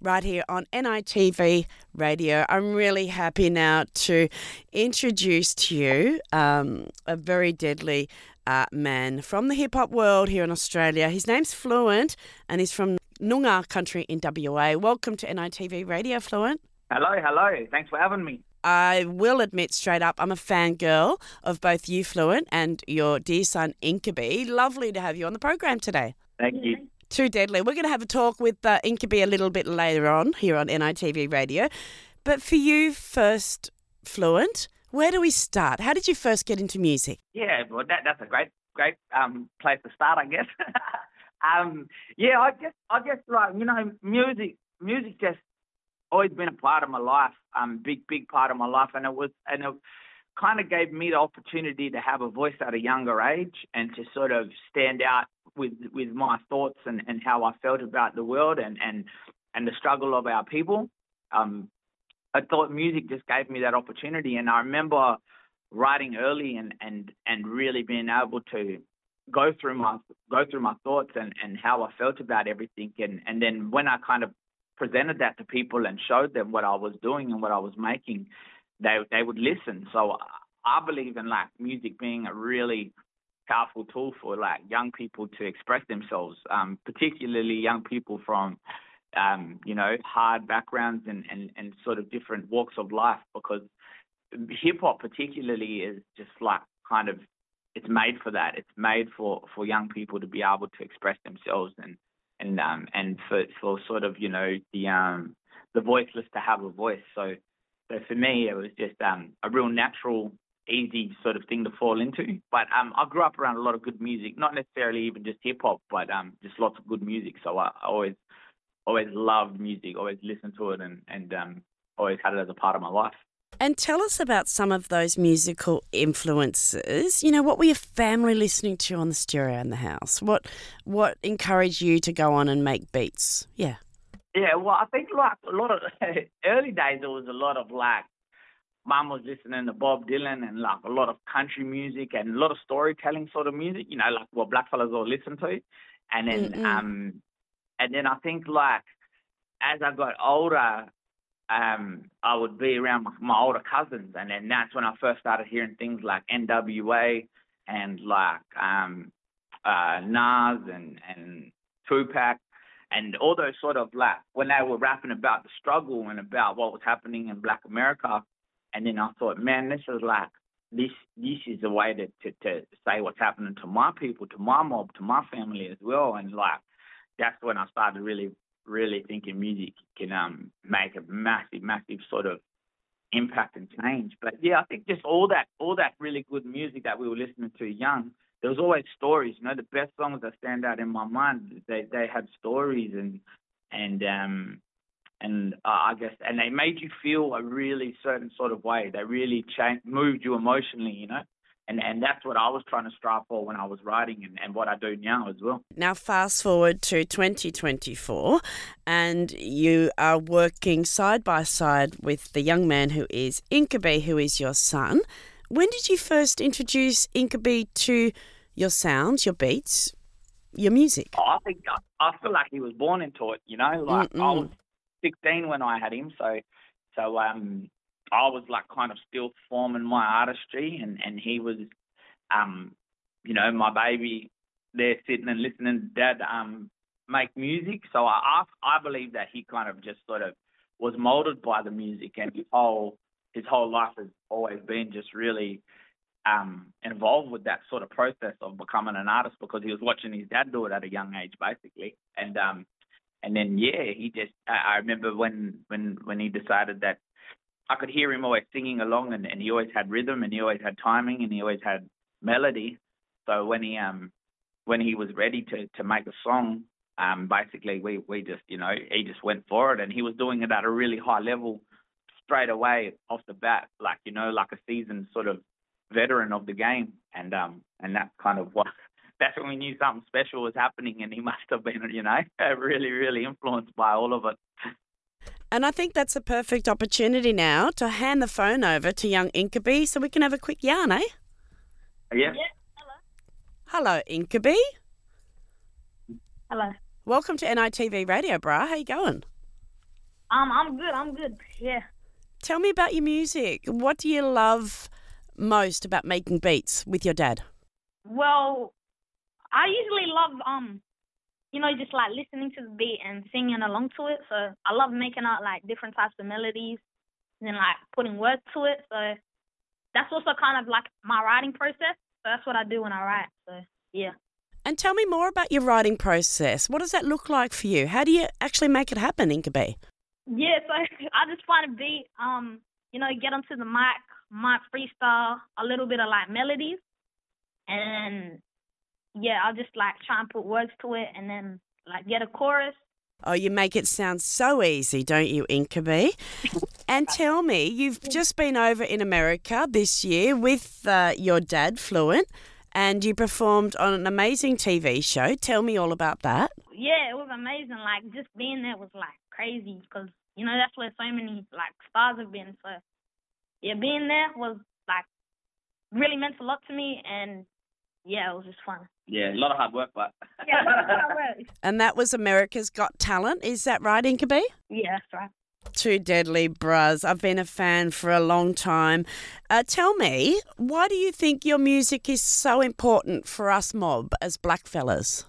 right here on NITV Radio. I'm really happy now to introduce to you a very deadly man from the hip-hop world here in Australia. His name's Fluent and he's from Noongar country in WA. Welcome to NITV Radio, Fluent. Hello. Thanks for having me. I will admit straight up, I'm a fangirl of both you, Fluent, and your dear son, Inkaby. Lovely to have you on the program today. Thank you. Too deadly. We're going to have a talk with Inkaby a little bit later on here on NITV Radio. But for you first, Fluent, where do we start? How did you first get into music? Yeah, well, that's a great place to start, I guess. I guess like, you know, music just always been a part of my life, big part of my life, and it kind of gave me the opportunity to have a voice at a younger age and to sort of stand out with my thoughts and how I felt about the world and the struggle of our people. I thought music just gave me that opportunity, and I remember writing early and really being able to go through my thoughts and how I felt about everything, and then when I kind of presented that to people and showed them what I was doing and what I was making, they would listen. So I believe in like music being a really powerful tool for like young people to express themselves, particularly young people from hard backgrounds and sort of different walks of life, because hip hop particularly is just like kind of, it's made for that. It's made for young people to be able to express themselves and for sort of, you know, the voiceless to have a voice. So for me, it was just a real natural, easy sort of thing to fall into. But I grew up around a lot of good music, not necessarily even just hip hop, but just lots of good music. So I always loved music, always listened to it, and always had it as a part of my life. And tell us about some of those musical influences. You know, what were your family listening to on the stereo in the house? What encouraged you to go on and make beats? Yeah. Yeah, well, I think like a lot of early days, there was a lot of like, Mum was listening to Bob Dylan and like a lot of country music and a lot of storytelling sort of music, you know, like what blackfellas all listen to. And then I think like as I got older, I would be around my older cousins, and then that's when I first started hearing things like NWA and like Nas and Tupac and all those sort of like when they were rapping about the struggle and about what was happening in Black America. And then I thought, man, this is like this is a way to say what's happening to my people, to my mob, to my family as well. And like that's when I started really thinking music can make a massive sort of impact and change. But yeah, I think just all that really good music that we were listening to young, there was always stories. You know, the best songs that stand out in my mind, they had stories and I guess, and they made you feel a really certain sort of way. They really moved you emotionally, you know. And that's what I was trying to strive for when I was writing and what I do now as well. Now, fast forward to 2024, and you are working side by side with the young man who is Inkaby, who is your son. When did you first introduce Inkaby to your sounds, your beats, your music? I feel like he was born into it, you know. Like I was 16 when I had him, so I was like kind of still forming my artistry, and he was, you know, my baby there sitting and listening to Dad make music. So I believe that he kind of just sort of was molded by the music, and his whole life has always been just really involved with that sort of process of becoming an artist, because he was watching his dad do it at a young age, basically, and then he just I remember when he decided that I could hear him always singing along, and he always had rhythm, and he always had timing, and he always had melody. So when he was ready to make a song, basically we just, you know, he just went for it, and he was doing it at a really high level straight away off the bat, like, you know, like a seasoned sort of veteran of the game, and that's kind of that's when we knew something special was happening, and he must have been, you know, really influenced by all of it. And I think that's a perfect opportunity now to hand the phone over to young Inkaby so we can have a quick yarn, eh? Yeah. Hello, Inkaby. Hello. Welcome to NITV Radio, brah. How you going? I'm good. Yeah. Tell me about your music. What do you love most about making beats with your dad? Well, I usually love just like listening to the beat and singing along to it. So I love making out like different types of melodies and then like putting words to it. So that's also kind of like my writing process. So that's what I do when I write. So yeah. And tell me more about your writing process. What does that look like for you? How do you actually make it happen, Inkabee? Yeah, so I just find a beat, get onto the mic freestyle a little bit of like melodies, and yeah, I'll just like try and put words to it, and then like get a chorus. Oh, you make it sound so easy, don't you, Inkabee? And tell me, you've just been over in America this year with your dad, Fluent, and you performed on an amazing TV show. Tell me all about that. Yeah, it was amazing. Like just being there was like crazy because that's where so many like stars have been. So yeah, being there was like really meant a lot to me, and yeah, it was just fun. Yeah, a lot of hard work, but Yeah, a lot of hard work. And that was America's Got Talent. Is that right, Inkabee? Yeah, that's right. Two deadly bras. I've been a fan for a long time. Tell me, why do you think your music is so important for us mob as black fellas?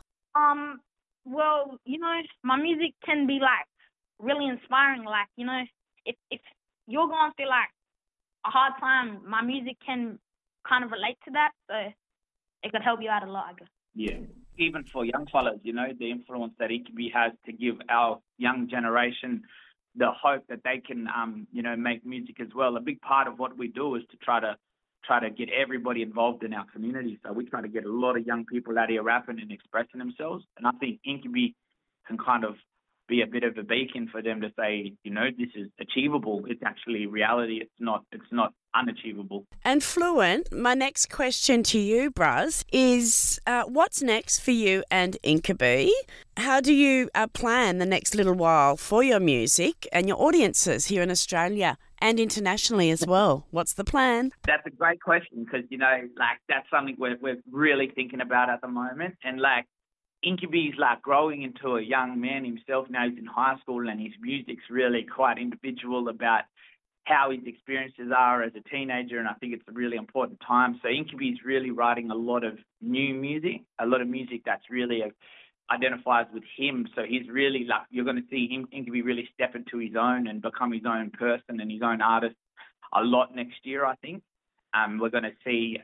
Well, my music can be like really inspiring. Like, if you're going through like a hard time, my music can kind of relate to that. So it could help you out a lot, I guess. yeah, even for young fellas, the influence that Inkabee has to give our young generation the hope that they can, make music as well. A big part of what we do is to try to get everybody involved in our community. So we try to get a lot of young people out here rapping and expressing themselves. And I think Inkabee can kind of be a bit of a beacon for them to say, this is achievable. It's actually reality. It's not unachievable. And Fluent, my next question to you, Braz, is what's next for you and Inkabee? How do you plan the next little while for your music and your audiences here in Australia and internationally as well? What's the plan? That's a great question because, that's something we're really thinking about at the moment. And, Inkabee's growing into a young man himself now. He's in high school and his music's really quite individual about how his experiences are as a teenager, and I think it's a really important time. So Inkabee's really writing a lot of new music, a lot of music that's really identifies with him. So he's really you're going to see him, Inkabee, really step into his own and become his own person and his own artist a lot next year, I think. We're going to see,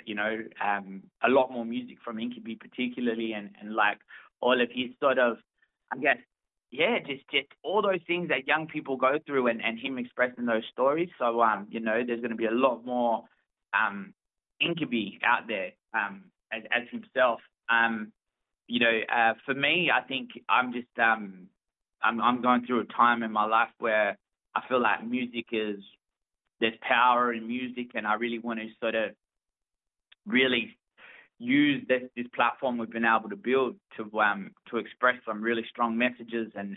a lot more music from Inkabee particularly and all of his sort of, I guess, just all those things that young people go through and him expressing those stories. So, there's going to be a lot more Inkabee out there as himself. For me, I think I'm just I'm going through a time in my life where I feel like there's power in music, and I really want to sort of really use this platform we've been able to build to express some really strong messages and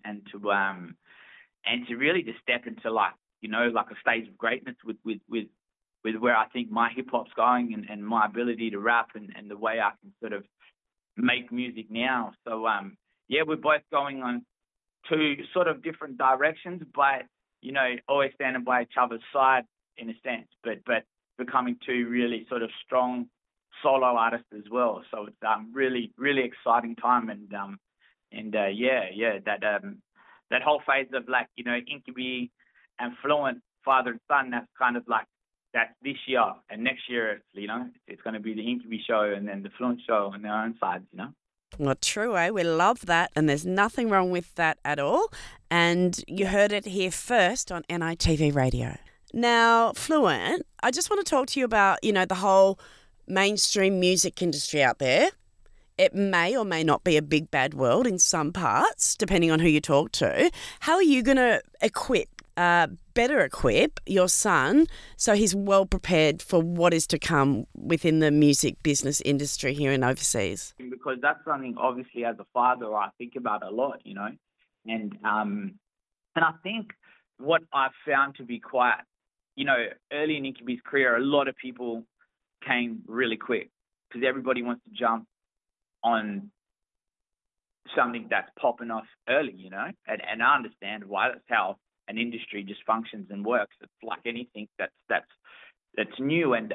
to really just step into a stage of greatness with where I think my hip hop's going and my ability to rap and the way I can sort of make music now. So we're both going on two sort of different directions, but always standing by each other's side in a sense, but becoming two really sort of strong solo artists as well. So it's really, really exciting time that whole phase of Inkabee and Fluent, father and son, that's kind of that's this year, and next year it's going to be the Inkabee show and then the Fluent show on their own sides, Well, true, eh? We love that, and there's nothing wrong with that at all. And you heard it here first on NITV Radio. Now, Fluent, I just want to talk to you about, the whole mainstream music industry out there. It may or may not be a big bad world in some parts, depending on who you talk to. How are you going to better equip your son so he's well prepared for what is to come within the music business industry here and overseas? Because that's something, obviously, as a father, I think about a lot, and I think what I've found to be quite, early in Inkabee's career, a lot of people came really quick because everybody wants to jump on something that's popping off early, and I understand why. That's how an industry just functions and works. It's like anything that's new, and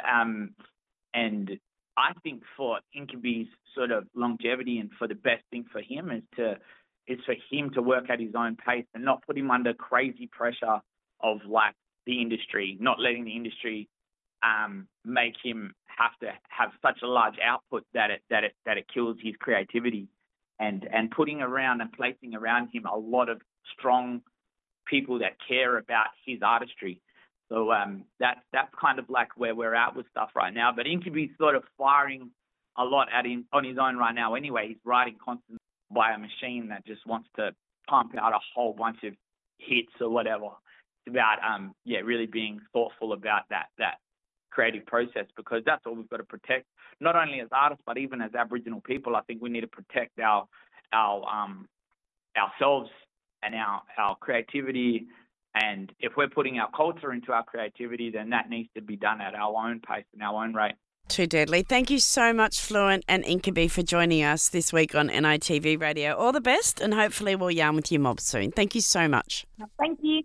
I think for Incubi's sort of longevity and for the best thing for him is for him to work at his own pace and not put him under crazy pressure of like the industry, not letting the industry make him have to have such a large output that it kills his creativity, and putting around and placing around him a lot of strong people that care about his artistry. So that's kind of like where we're at with stuff right now. But Incubi's sort of firing a lot at him on his own right now anyway. He's writing constantly by a machine that just wants to pump out a whole bunch of hits or whatever. It's about really being thoughtful about that creative process, because that's all we've got to protect, not only as artists but even as Aboriginal people. I think we need to protect our ourselves and our creativity. And if we're putting our culture into our creativity, then that needs to be done at our own pace and our own rate. Too deadly. Thank you so much, Fluent and Incubi, for joining us this week on NITV Radio. All the best, and hopefully we'll yarn with you mob soon. Thank you so much. Thank you.